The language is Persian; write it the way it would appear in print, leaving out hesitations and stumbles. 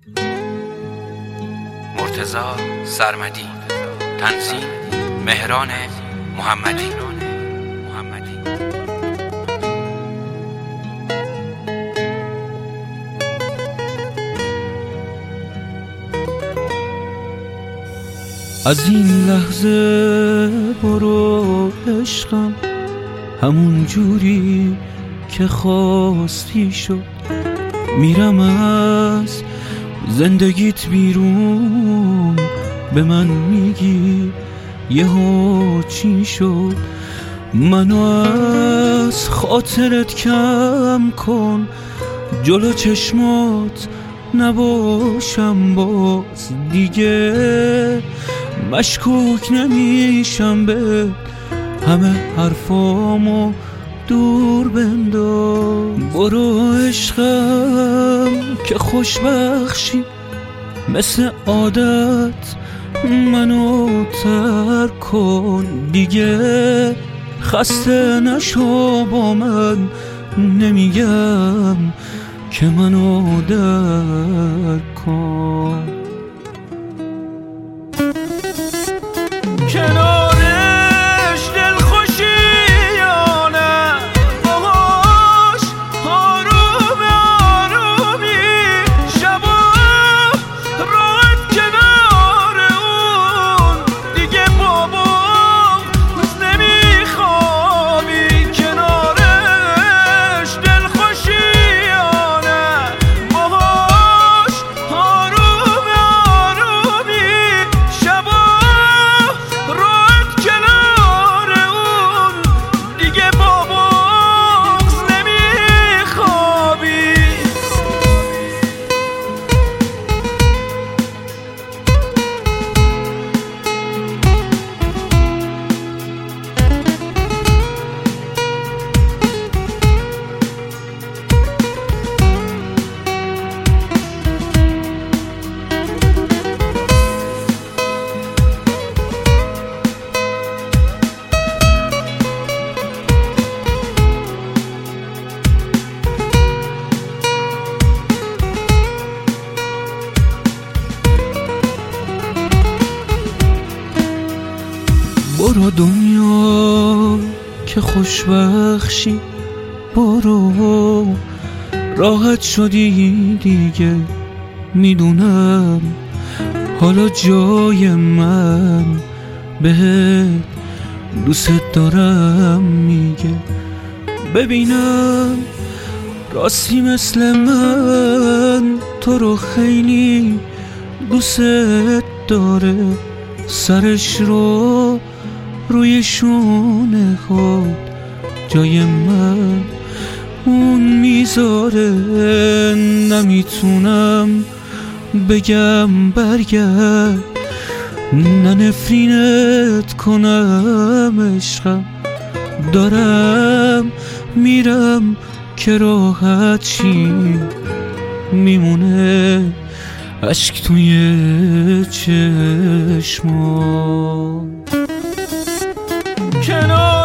مرتضی سرمدی. تنظیم مهران محمدی. از این لحظه برو عشقم، همون جوری که خواستی شد. میرم از زندگیت بیرون، به من میگی یهو چی شد. منو از خاطرت کم کن، جلو چشمات نباشم باز دیگه. مشکوک نمیشم به همه حرفامو دور بنداز. برو عشقم که خوشبخشی، مثل عادت منو ترک کن دیگه. خسته نشو با من، نمیگم که منو درک کن. کنارش دلخوشی یا نه، باهاش آروم آرومی، شبا راحت کنار اون دیگه بابا نمیخوابی. کنارش دلخوشی یا نه، باهاش آروم آرومی، شبا راحت کنار اون دیگه بابا نمیخوابی. برو دنیا که خوشبخشی، برو راحت شدی دیگه. میدونم حالا جای من بهت دوست دارم میگه. ببینم راستی مثل من تو رو خیلی دوست داره. سرش رو روی شونه خود جای من اون میذاره. نمیتونم بگم برگرد، نه نفرینت کنم عشقم. دارم میرم که راحت شی، میمونه اشک توی چشمام. کنار